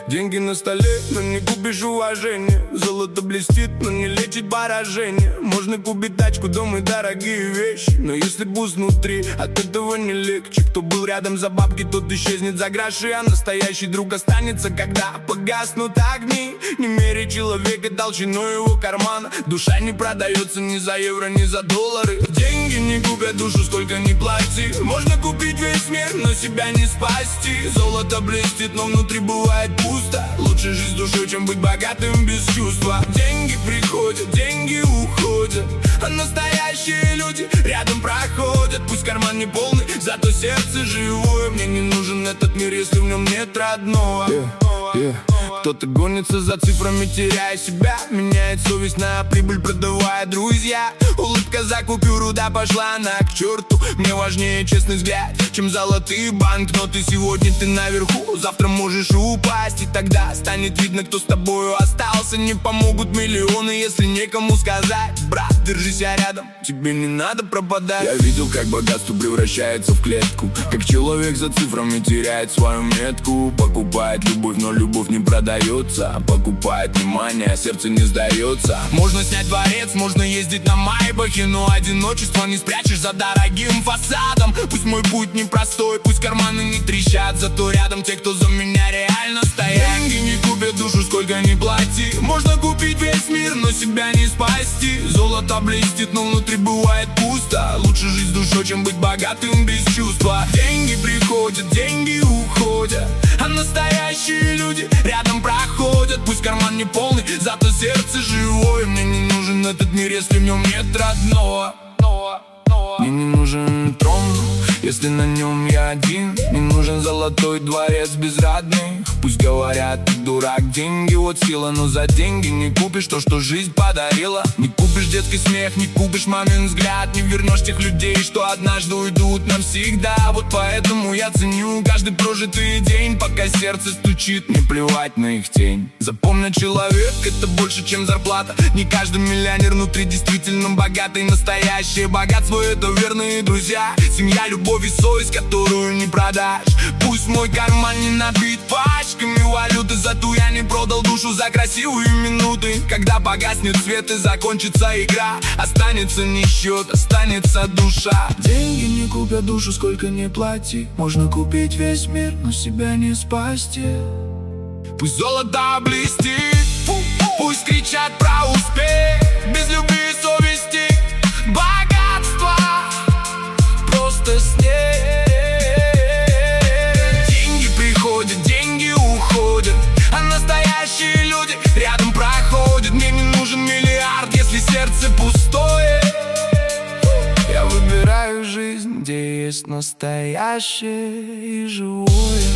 Деньги на столе, но не купишь уважение. Золото блестит, но не лечит поражение. Можно купить тачку, дом и дорогие вещи, но если пуст внутри, от этого не легче. Кто был рядом за бабки, тот исчезнет за гроши, а настоящий друг останется, когда погаснут огни. Не меряй человека толщиной его кармана. Душа не продается ни за евро, ни за доллары. Деньги не купят душу, сколько ни плати. Можно купить весь мир, но себя не спасти. Золото блестит, но внутри бывает пусто. Лучше жить с душой, чем быть богатым без чувства. Деньги приходят, деньги уходят, а настоящие люди рядом проходят. Пусть карман не полный, зато сердце живое. Мне не нужен этот мир, если в нем нет родного. Кто-то гонится за цифрами, теряя себя. Меняет совесть на прибыль, продавая друзья. Улыбка за купюру, да пошла она к черту. Мне важнее честный взгляд, чем золотые банкноты. Сегодня ты наверху, завтра можешь упасть, и тогда станет видно, кто с тобою остался. Не помогут миллионы, если некому сказать: брат, держись рядом, тебе не надо пропадать. Я видел, как богатство превращается в клетку, как человек за цифрами теряет свою метку. Покупает любовь, но любовь не продается. Покупает внимание, а сердце не сдается. Можно снять дворец, можно ездить на майбахе, но одиночество не спрячешь за дорогим фасадом. Пусть мой путь непростой, пусть карманы не трещат, зато рядом те, кто за меня реально стоят. Деньги не купят душу, сколько ни плати. Можно купить весь мир, но себя не спасти. Золото блестит, но внутри бывает пусто. Лучше жить с душой, чем быть богатым без чувства. Деньги приходят, деньги уходят, а настоящие люди рядом проходят. Пусть карман не полный, зато сердце живое. Мне не нужен этот мир, если в нем нет родного. Мне не нужен трон, если на нем я один. Не нужен золотой дворец без родных. Пусть говорят, ты дурак, деньги вот сила, но за деньги не купишь то, что жизнь подарила. Не купишь детский смех, не купишь мамин взгляд, не вернешь тех людей, что однажды уйдут навсегда. Вот поэтому я ценю каждый прожитый день, пока сердце стучит, не плевать на их тень. Запомни, человек — это больше, чем зарплата. Не каждый миллионер внутри действительно богатый. Настоящее богатство — это верные друзья, семья, любовь и совесть, которую не продашь. Пусть мой карман не набит пачками валюты, зато я не продал душу за красивые минуты. Когда погаснет свет и закончится игра, останется не счет, останется душа. Деньги не купят душу, сколько ни плати. Можно купить весь мир, но себя не спасти. Пусть золото блестит, пусть кричат про успех. Без любви и совести богатство просто снег. Деньги приходят, деньги уходят, а настоящие люди рядом проходят. Мне не нужен миллиард, если сердце пустое. Я выбираю жизнь, где есть настоящее и живое.